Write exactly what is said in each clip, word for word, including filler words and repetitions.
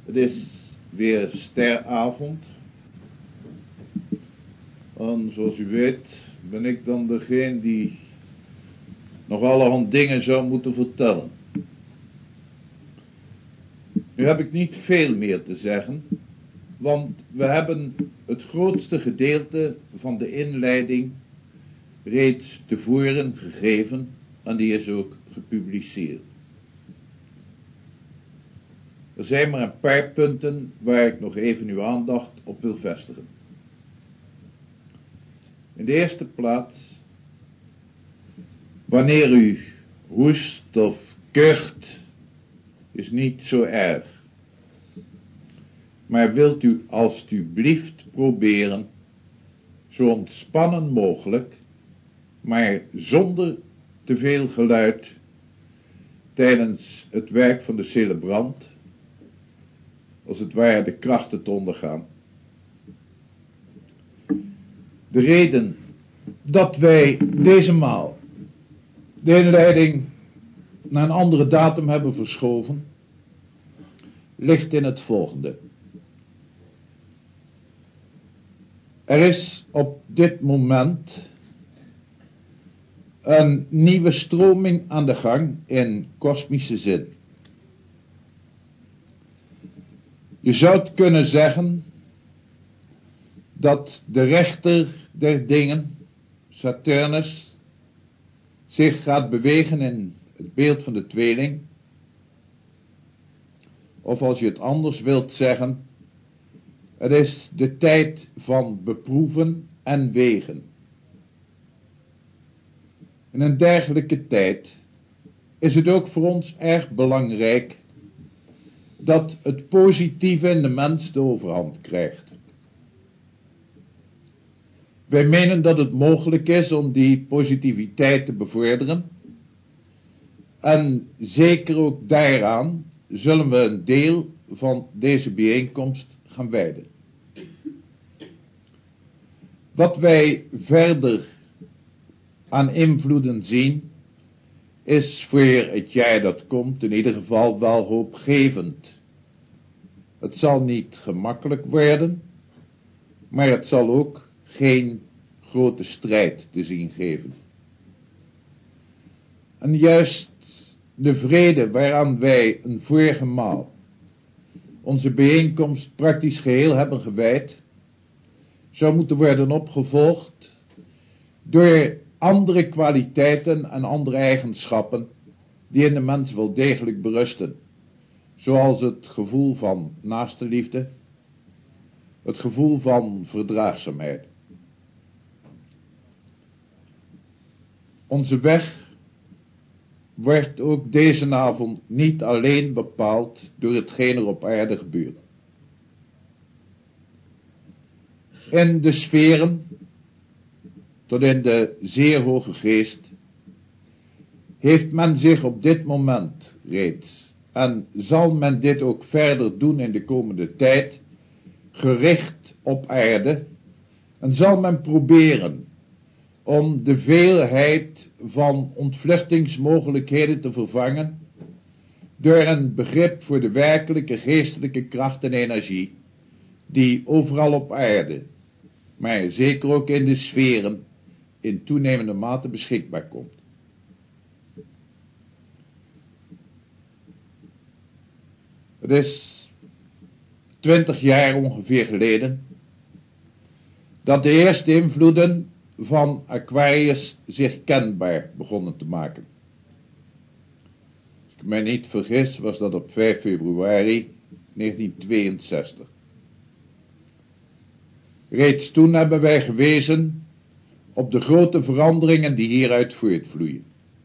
Het is weer steravond. En zoals u weet ben ik dan degene die nog allerhand dingen zou moeten vertellen. Nu heb ik niet veel meer te zeggen, want we hebben het grootste gedeelte van de inleiding reeds tevoren gegeven en die is ook gepubliceerd. Er zijn maar een paar punten waar ik nog even uw aandacht op wil vestigen. In de eerste plaats, wanneer u hoest of kucht, is niet zo erg. Maar wilt u alstublieft proberen, zo ontspannen mogelijk, maar zonder te veel geluid, tijdens het werk van de celebrant, als het ware de krachten te ondergaan. De reden dat wij deze maal de inleiding naar een andere datum hebben verschoven, ligt in het volgende. Er is op dit moment een nieuwe stroming aan de gang in kosmische zin. Je zou het kunnen zeggen dat de rechter der dingen, Saturnus, zich gaat bewegen in het beeld van de tweeling. Of als je het anders wilt zeggen, het is de tijd van beproeven en wegen. In een dergelijke tijd is het ook voor ons erg belangrijk dat het positieve in de mens de overhand krijgt. Wij menen dat het mogelijk is om die positiviteit te bevorderen. En zeker ook daaraan zullen we een deel van deze bijeenkomst gaan wijden. Wat wij verder aan invloeden zien, is voor het jaar dat komt in ieder geval wel hoopgevend. Het zal niet gemakkelijk worden, maar het zal ook geen grote strijd te zien geven. En juist de vrede waaraan wij een vorige maal onze bijeenkomst praktisch geheel hebben gewijd, zou moeten worden opgevolgd door andere kwaliteiten en andere eigenschappen die in de mens wel degelijk berusten, zoals het gevoel van naastenliefde, het gevoel van verdraagzaamheid. Onze weg wordt ook deze avond niet alleen bepaald door hetgeen er op aarde gebeurt. In de sferen, tot in de zeer hoge geest, heeft men zich op dit moment reeds, en zal men dit ook verder doen in de komende tijd, gericht op aarde, en zal men proberen om de veelheid van ontvluchtingsmogelijkheden te vervangen door een begrip voor de werkelijke geestelijke kracht en energie die overal op aarde, maar zeker ook in de sferen, in toenemende mate beschikbaar komt. Het is twintig jaar ongeveer geleden dat de eerste invloeden van Aquarius zich kenbaar begonnen te maken. Als ik mij niet vergis, was dat op vijf februari negentienhonderdtweeënzestig. Reeds toen hebben wij gewezen op de grote veranderingen die hieruit voortvloeien.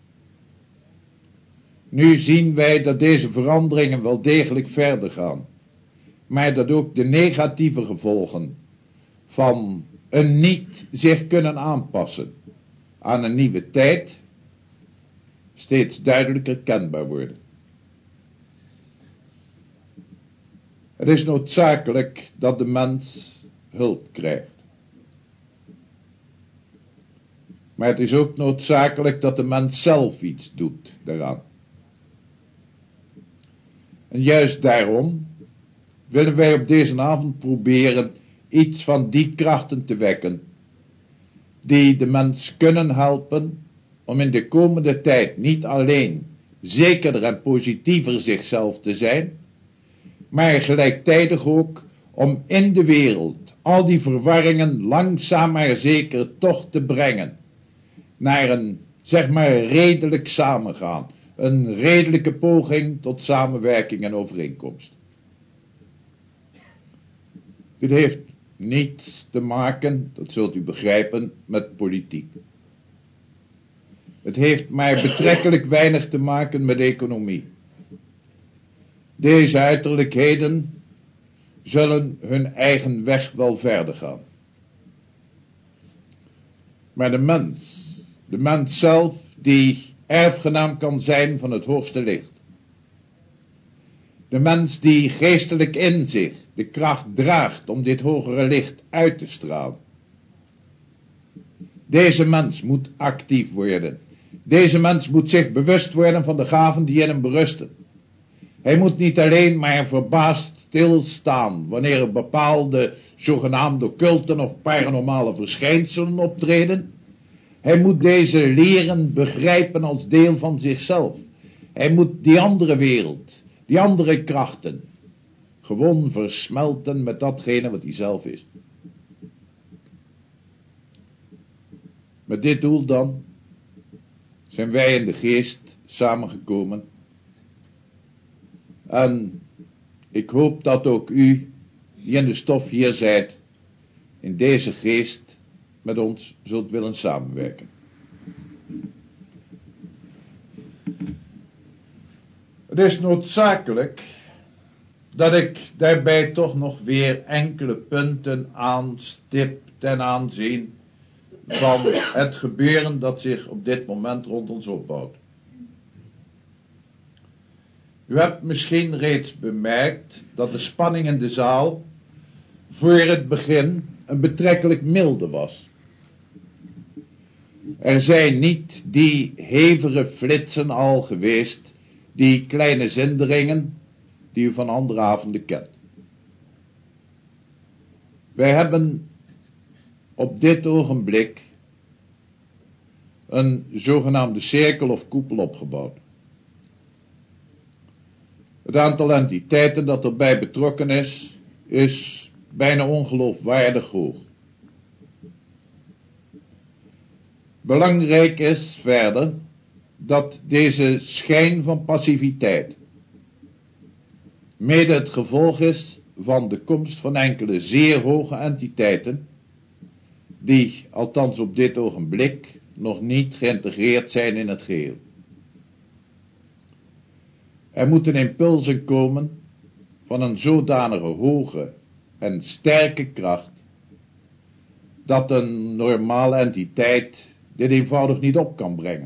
Nu zien wij dat deze veranderingen wel degelijk verder gaan, maar dat ook de negatieve gevolgen van een niet zich kunnen aanpassen aan een nieuwe tijd steeds duidelijker kenbaar worden. Het is noodzakelijk dat de mens hulp krijgt. Maar het is ook noodzakelijk dat de mens zelf iets doet daaraan. En juist daarom willen wij op deze avond proberen iets van die krachten te wekken, die de mens kunnen helpen om in de komende tijd niet alleen zekerder en positiever zichzelf te zijn, maar gelijktijdig ook om in de wereld al die verwarringen langzaam maar zeker toch te brengen naar een, zeg maar, redelijk samengaan, een redelijke poging tot samenwerking en overeenkomst. Dit heeft niets te maken, dat zult u begrijpen, met politiek. Het heeft maar betrekkelijk weinig te maken met economie. Deze uiterlijkheden zullen hun eigen weg wel verder gaan. Maar de mens, de mens zelf, die erfgenaam kan zijn van het hoogste licht. De mens die geestelijk in zich de kracht draagt om dit hogere licht uit te stralen. Deze mens moet actief worden. Deze mens moet zich bewust worden van de gaven die in hem berusten. Hij moet niet alleen maar verbaasd stilstaan wanneer er bepaalde zogenaamde occulten of paranormale verschijnselen optreden. Hij moet deze leren begrijpen als deel van zichzelf. Hij moet die andere wereld, die andere krachten, gewoon versmelten met datgene wat hij zelf is. Met dit doel dan zijn wij in de geest samengekomen. En ik hoop dat ook u, die in de stof hier zijt, in deze geest met ons zult willen samenwerken. Het is noodzakelijk dat ik daarbij toch nog weer enkele punten aanstip ten aanzien van het gebeuren dat zich op dit moment rond ons opbouwt. U hebt misschien reeds bemerkt dat de spanning in de zaal voor het begin een betrekkelijk milde was. Er zijn niet die hevige flitsen al geweest, die kleine zinderingen die u van andere avonden kent. Wij hebben op dit ogenblik een zogenaamde cirkel of koepel opgebouwd. Het aantal entiteiten dat erbij betrokken is, is bijna ongeloofwaardig hoog. Belangrijk is verder dat deze schijn van passiviteit mede het gevolg is van de komst van enkele zeer hoge entiteiten, die althans op dit ogenblik nog niet geïntegreerd zijn in het geheel. Er moeten impulsen komen van een zodanige hoge en sterke kracht, dat een normale entiteit dit eenvoudig niet op kan brengen.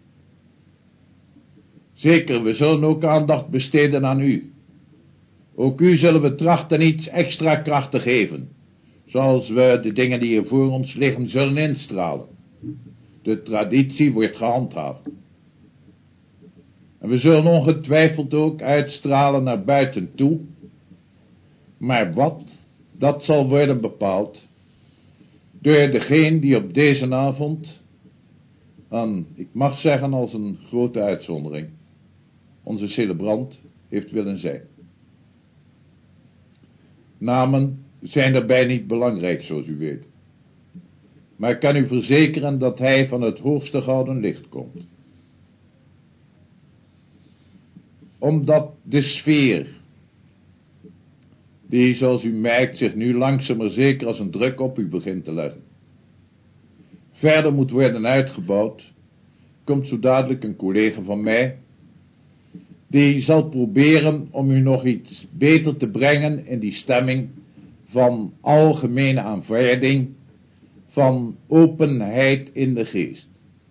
Zeker, we zullen ook aandacht besteden aan u. Ook u zullen we trachten iets extra kracht te geven, zoals we de dingen die hier voor ons liggen zullen instralen. De traditie wordt gehandhaafd. En we zullen ongetwijfeld ook uitstralen naar buiten toe. Maar wat, dat zal worden bepaald door degene die op deze avond, en ik mag zeggen als een grote uitzondering, onze celebrant heeft willen zijn. Namen zijn daarbij niet belangrijk, zoals u weet. Maar ik kan u verzekeren dat hij van het hoogste gouden licht komt. Omdat de sfeer, die zoals u merkt zich nu langzaam maar zeker als een druk op u begint te leggen, verder moet worden uitgebouwd, komt zo dadelijk een collega van mij, die zal proberen om u nog iets beter te brengen in die stemming van algemene aanvaarding, van openheid in de geest.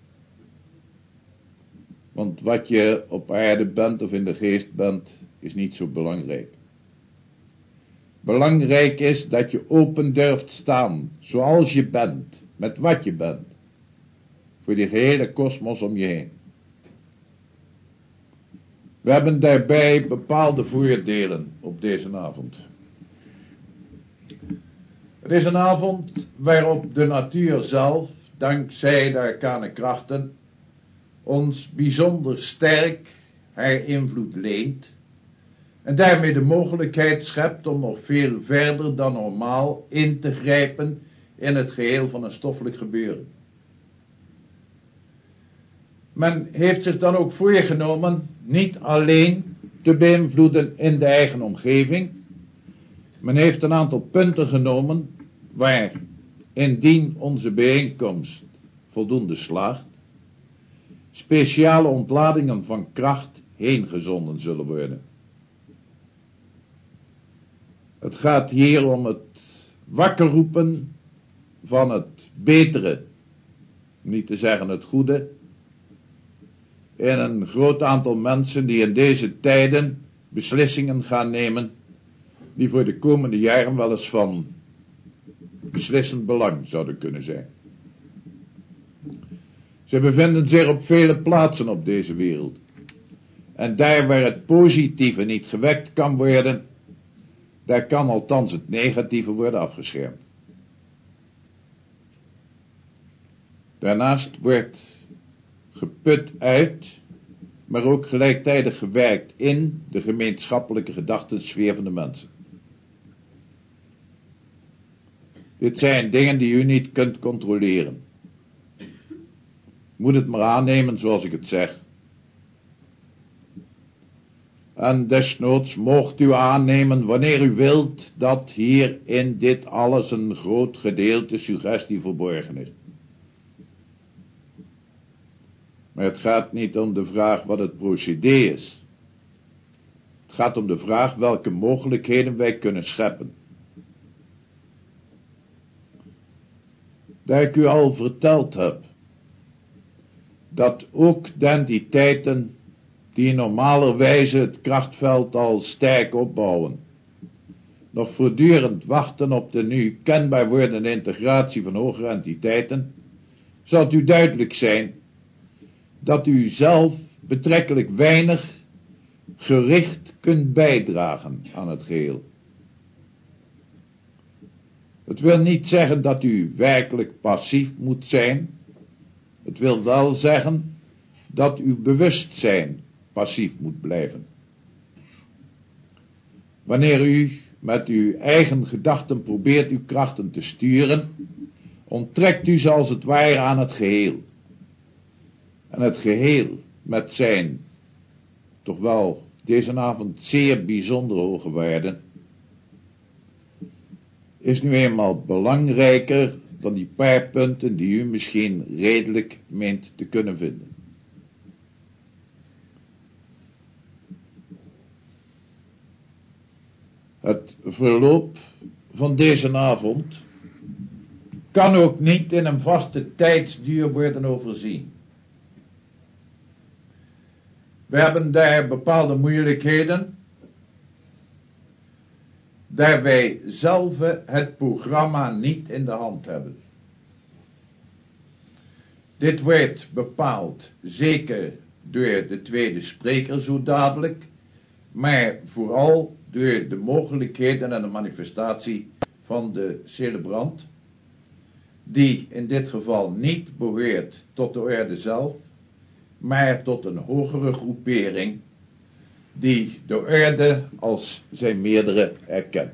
Want wat je op aarde bent of in de geest bent, is niet zo belangrijk. Belangrijk is dat je open durft staan, zoals je bent, met wat je bent, voor die gehele kosmos om je heen. We hebben daarbij bepaalde voordelen op deze avond. Het is een avond waarop de natuur zelf, dankzij de arcane krachten, ons bijzonder sterk haar invloed leent en daarmee de mogelijkheid schept om nog veel verder dan normaal in te grijpen in het geheel van een stoffelijk gebeuren. Men heeft zich dan ook voorgenomen niet alleen te beïnvloeden in de eigen omgeving. Men heeft een aantal punten genomen waar, indien onze bijeenkomst voldoende slaagt, speciale ontladingen van kracht heengezonden zullen worden. Het gaat hier om het wakker roepen van het betere, niet te zeggen het goede, in een groot aantal mensen die in deze tijden beslissingen gaan nemen die voor de komende jaren wel eens van beslissend belang zouden kunnen zijn. Ze bevinden zich op vele plaatsen op deze wereld. En daar waar het positieve niet gewekt kan worden, daar kan althans het negatieve worden afgeschermd. Daarnaast wordt geput uit, maar ook gelijktijdig gewerkt in de gemeenschappelijke gedachtensfeer van de mensen. Dit zijn dingen die u niet kunt controleren. Moet het maar aannemen zoals ik het zeg. En desnoods mocht u aannemen wanneer u wilt dat hier in dit alles een groot gedeelte suggestie verborgen is. Maar het gaat niet om de vraag wat het procedé is. Het gaat om de vraag welke mogelijkheden wij kunnen scheppen. Daar ik u al verteld heb, dat ook de entiteiten die normalerwijze het krachtveld al sterk opbouwen, nog voortdurend wachten op de nu kenbaar wordende integratie van hogere entiteiten, zal het u duidelijk zijn dat u zelf betrekkelijk weinig gericht kunt bijdragen aan het geheel. Het wil niet zeggen dat u werkelijk passief moet zijn. Het wil wel zeggen dat uw bewustzijn passief moet blijven. Wanneer u met uw eigen gedachten probeert uw krachten te sturen, onttrekt u ze als het ware aan het geheel. En het geheel met zijn, toch wel deze avond zeer bijzonder hoge waarden, is nu eenmaal belangrijker dan die paar punten die u misschien redelijk meent te kunnen vinden. Het verloop van deze avond kan ook niet in een vaste tijdsduur worden overzien. We hebben daar bepaalde moeilijkheden, daar wij zelf het programma niet in de hand hebben. Dit wordt bepaald zeker door de tweede spreker zo dadelijk, maar vooral door de mogelijkheden en de manifestatie van de celebrant, die in dit geval niet behoort tot de orde zelf, maar tot een hogere groepering die de orde als zijn meerdere erkent.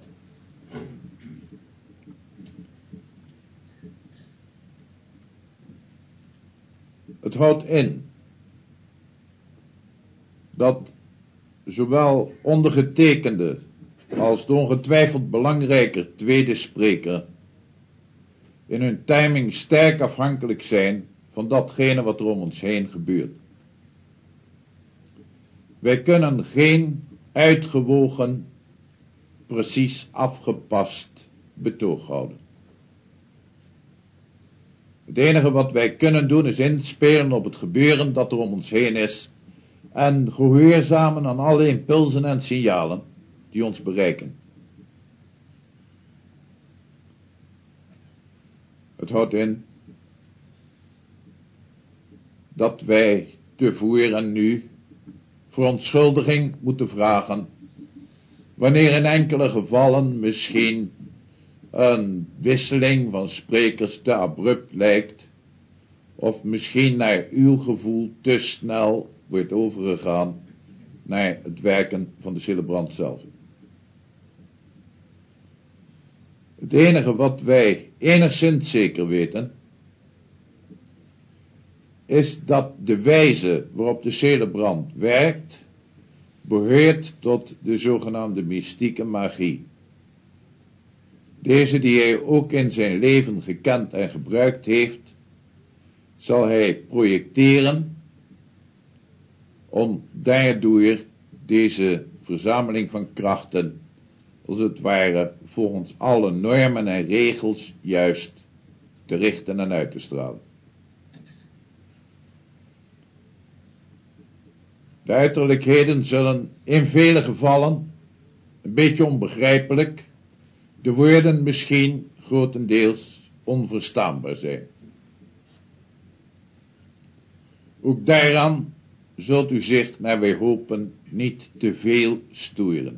Het houdt in dat zowel ondergetekende als de ongetwijfeld belangrijker tweede spreker in hun timing sterk afhankelijk zijn van datgene wat er om ons heen gebeurt. Wij kunnen geen uitgewogen, precies afgepast betoog houden. Het enige wat wij kunnen doen is inspelen op het gebeuren dat er om ons heen is en gehoorzamen aan alle impulsen en signalen die ons bereiken. Het houdt in dat wij tevoren nu verontschuldiging moeten vragen wanneer in enkele gevallen misschien een wisseling van sprekers te abrupt lijkt, of misschien naar uw gevoel te snel wordt overgegaan naar het werken van de celebrant zelf. Het enige wat wij enigszins zeker weten, is dat de wijze waarop de celebrant werkt, behoort tot de zogenaamde mystieke magie. Deze die hij ook in zijn leven gekend en gebruikt heeft, zal hij projecteren om daardoor deze verzameling van krachten, als het ware, volgens alle normen en regels juist te richten en uit te stralen. De uiterlijkheden zullen in vele gevallen, een beetje onbegrijpelijk, de woorden misschien grotendeels onverstaanbaar zijn. Ook daaraan zult u zich, naar wij hopen, niet te veel storen.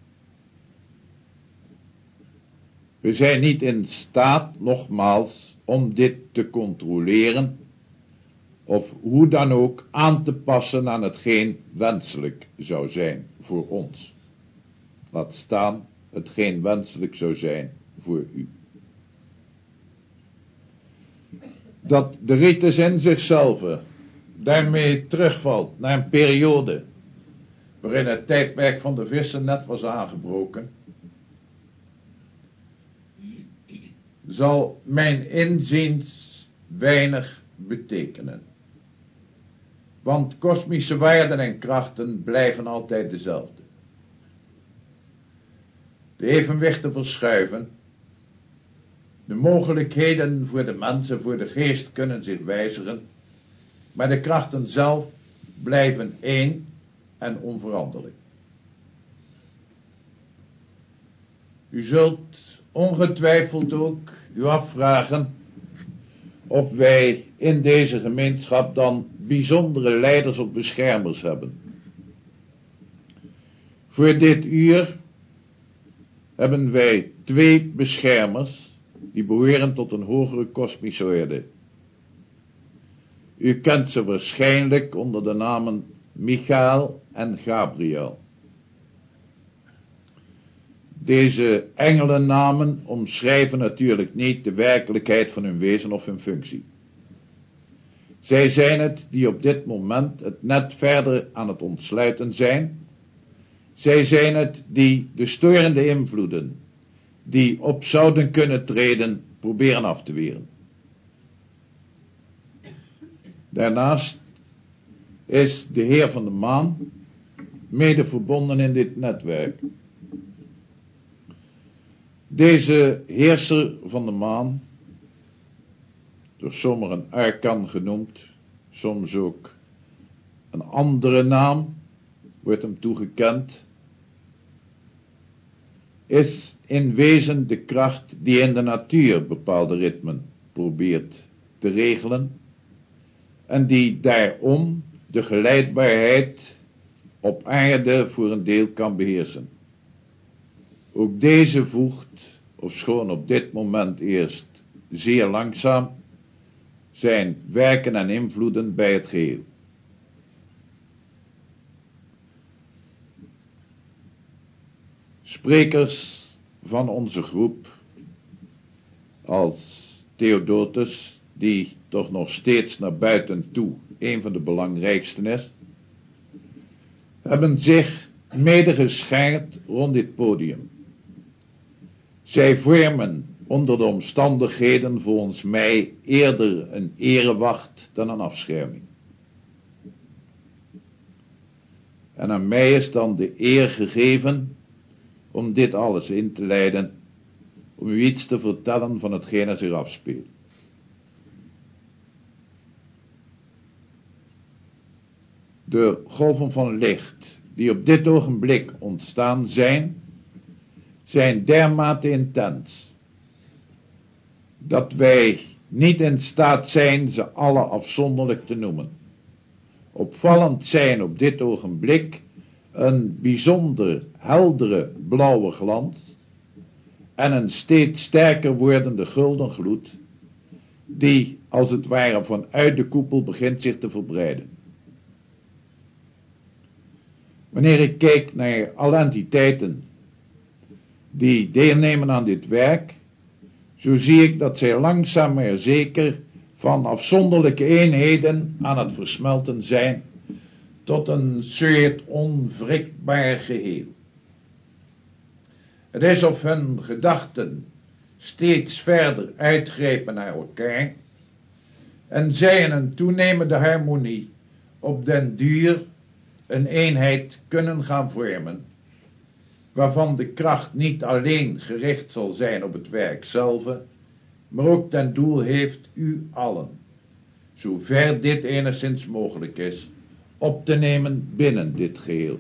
We zijn niet in staat, nogmaals, om dit te controleren, of hoe dan ook aan te passen aan hetgeen wenselijk zou zijn voor ons. Laat staan hetgeen wenselijk zou zijn voor u. Dat de ritus in zichzelf daarmee terugvalt naar een periode waarin het tijdperk van de vissen net was aangebroken, zal mijn inziens weinig betekenen. Want kosmische waarden en krachten blijven altijd dezelfde. De evenwichten verschuiven. De mogelijkheden voor de mens en voor de geest kunnen zich wijzigen, maar de krachten zelf blijven één en onveranderlijk. U zult ongetwijfeld ook u afvragen of wij in deze gemeenschap dan bijzondere leiders of beschermers hebben. Voor dit uur hebben wij twee beschermers die behoren tot een hogere kosmische orde. U kent ze waarschijnlijk onder de namen Michael en Gabriel. Deze engelennamen omschrijven natuurlijk niet de werkelijkheid van hun wezen of hun functie. Zij zijn het die op dit moment het net verder aan het ontsluiten zijn. Zij zijn het die de storende invloeden die op zouden kunnen treden proberen af te weren. Daarnaast is de Heer van de Maan mede verbonden in dit netwerk. Deze heerser van de maan, door sommigen Arkan genoemd, soms ook een andere naam, wordt hem toegekend, is in wezen de kracht die in de natuur bepaalde ritmen probeert te regelen en die daarom de geleidbaarheid op aarde voor een deel kan beheersen. Ook deze voegt, ofschoon op dit moment eerst zeer langzaam, zijn werken en invloeden bij het geheel. Sprekers van onze groep, als Theodotus, die toch nog steeds naar buiten toe een van de belangrijksten is, hebben zich mede geschaard rond dit podium. Zij vormen onder de omstandigheden volgens mij eerder een erewacht dan een afscherming. En aan mij is dan de eer gegeven om dit alles in te leiden, om u iets te vertellen van hetgeen er zich afspeelt. De golven van licht die op dit ogenblik ontstaan zijn, zijn dermate intens, dat wij niet in staat zijn ze alle afzonderlijk te noemen. Opvallend zijn op dit ogenblik een bijzonder heldere blauwe glans en een steeds sterker wordende gulden gloed, die als het ware vanuit de koepel begint zich te verbreiden. Wanneer ik kijk naar alle entiteiten die deelnemen aan dit werk, zo zie ik dat zij langzaam maar zeker van afzonderlijke eenheden aan het versmelten zijn tot een soort onwrikbaar geheel. Het is of hun gedachten steeds verder uitgrepen naar elkaar en zij in een toenemende harmonie op den duur een eenheid kunnen gaan vormen, waarvan de kracht niet alleen gericht zal zijn op het werk zelf, maar ook ten doel heeft u allen, zover dit enigszins mogelijk is, op te nemen binnen dit geheel.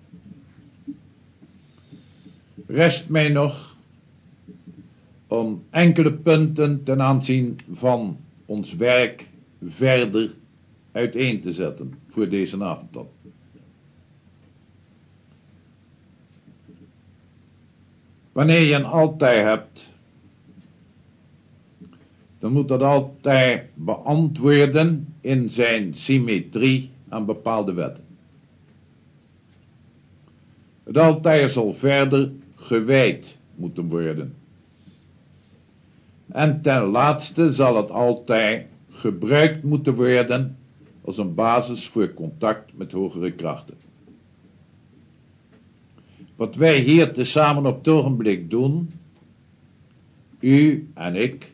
Rest mij nog om enkele punten ten aanzien van ons werk verder uiteen te zetten voor deze avond dan. Wanneer je een altaar hebt, dan moet dat altaar beantwoorden in zijn symmetrie aan bepaalde wetten. Het altaar zal verder gewijd moeten worden. En ten laatste zal het altaar gebruikt moeten worden als een basis voor contact met hogere krachten. Wat wij hier tezamen op het ogenblik doen, u en ik,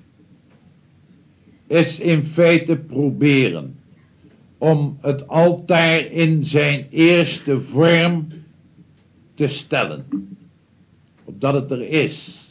is in feite proberen om het altaar in zijn eerste vorm te stellen, opdat het er is.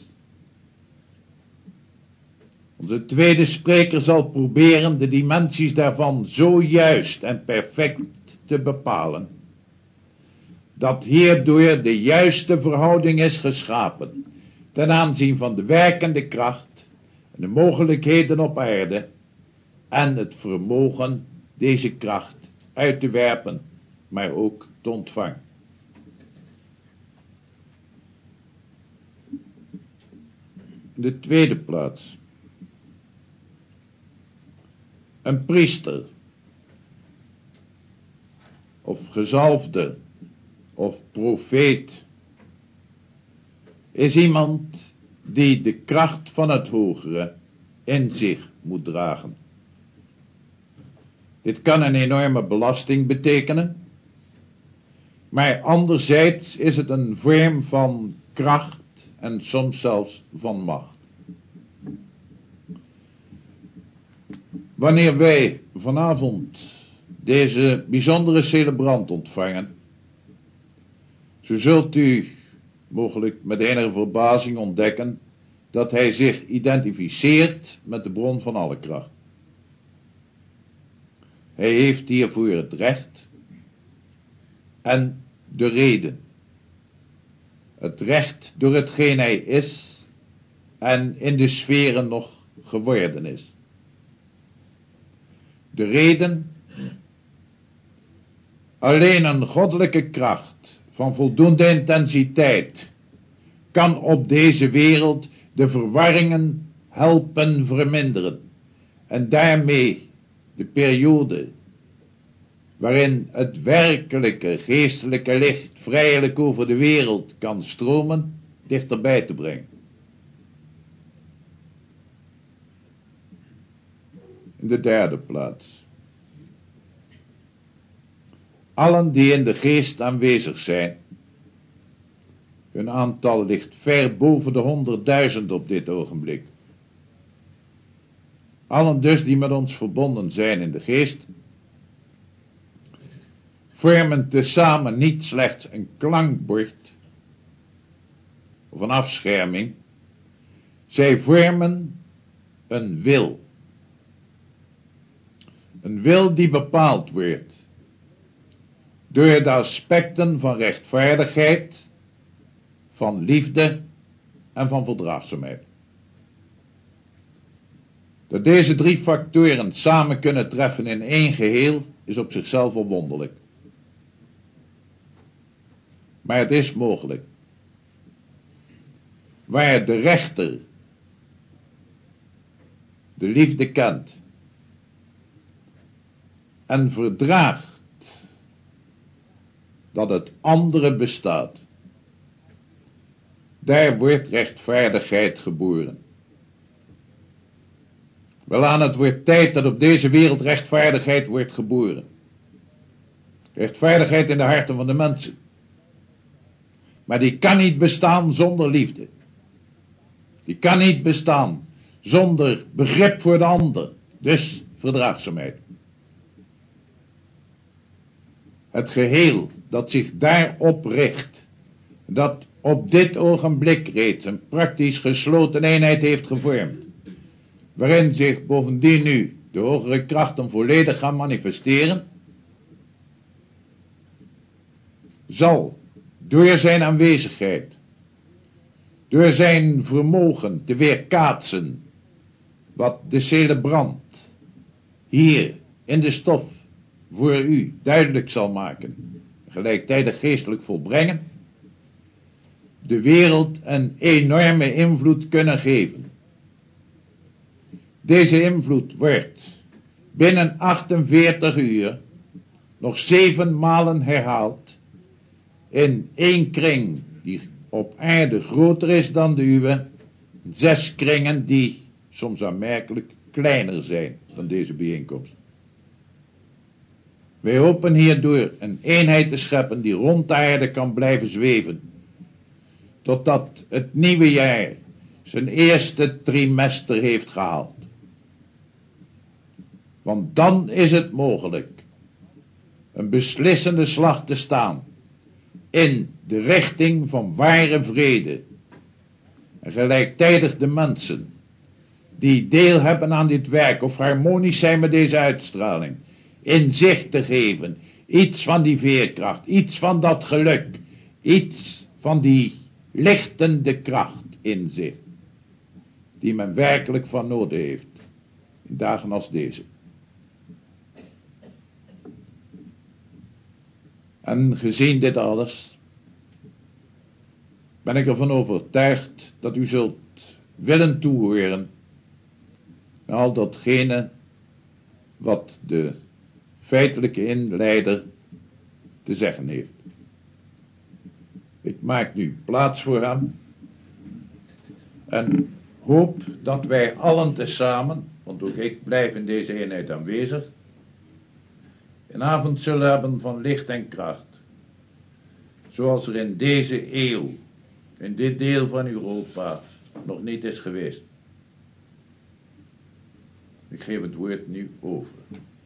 Onze tweede spreker zal proberen de dimensies daarvan zo juist en perfect te bepalen, dat hierdoor de juiste verhouding is geschapen ten aanzien van de werkende kracht en de mogelijkheden op aarde en het vermogen deze kracht uit te werpen, maar ook te ontvangen. In de tweede plaats, een priester of gezalfde of profeet is iemand die de kracht van het hogere in zich moet dragen. Dit kan een enorme belasting betekenen, maar anderzijds is het een vorm van kracht en soms zelfs van macht. Wanneer wij vanavond deze bijzondere celebrant ontvangen, zo zult u mogelijk met enige verbazing ontdekken dat hij zich identificeert met de bron van alle kracht. Hij heeft hiervoor het recht en de reden. Het recht door hetgeen hij is en in de sferen nog geworden is. De reden, alleen een goddelijke kracht van voldoende intensiteit kan op deze wereld de verwarringen helpen verminderen en daarmee de periode waarin het werkelijke geestelijke licht vrijelijk over de wereld kan stromen, dichterbij te brengen. In de derde plaats, allen die in de geest aanwezig zijn, hun aantal ligt ver boven de honderdduizend op dit ogenblik. Allen dus die met ons verbonden zijn in de geest, vormen tezamen niet slechts een klankbord of een afscherming, zij vormen een wil. Een wil die bepaald wordt door de aspecten van rechtvaardigheid, van liefde en van verdraagzaamheid. Dat deze drie factoren samen kunnen treffen in één geheel is op zichzelf al wonderlijk. Maar het is mogelijk. waar de rechter de liefde kent en verdraagt dat het andere bestaat, daar wordt rechtvaardigheid geboren. Welaan, het wordt tijd dat op deze wereld rechtvaardigheid wordt geboren. Rechtvaardigheid in de harten van de mensen. Maar die kan niet bestaan zonder liefde. Die kan niet bestaan zonder begrip voor de ander. Dus verdraagzaamheid. Het geheel dat zich daarop richt, dat op dit ogenblik reeds een praktisch gesloten eenheid heeft gevormd, waarin zich bovendien nu de hogere krachten volledig gaan manifesteren, zal door zijn aanwezigheid, door zijn vermogen te weerkaatsen wat de celebrant hier in de stof voor u duidelijk zal maken, gelijktijdig geestelijk volbrengen, de wereld een enorme invloed kunnen geven. Deze invloed wordt binnen achtenveertig uur nog zeven malen herhaald in één kring die op aarde groter is dan de uwe, zes kringen die soms aanmerkelijk kleiner zijn dan deze bijeenkomst. Wij hopen hierdoor een eenheid te scheppen die rond de aarde kan blijven zweven, totdat het nieuwe jaar zijn eerste trimester heeft gehaald. Want dan is het mogelijk een beslissende slag te staan in de richting van ware vrede. En gelijktijdig de mensen die deel hebben aan dit werk of harmonisch zijn met deze uitstraling, in zich te geven, iets van die veerkracht, iets van dat geluk, iets van die lichtende kracht in zich, die men werkelijk van nodig heeft in dagen als deze. En gezien dit alles, ben ik ervan overtuigd dat u zult willen toehoren aan al datgene wat de feitelijke inleider te zeggen heeft. Ik maak nu plaats voor hem en hoop dat wij allen tezamen, want ook ik blijf in deze eenheid aanwezig, een avond zullen hebben van licht en kracht, zoals er in deze eeuw, in dit deel van Europa, nog niet is geweest. Ik geef het woord nu over.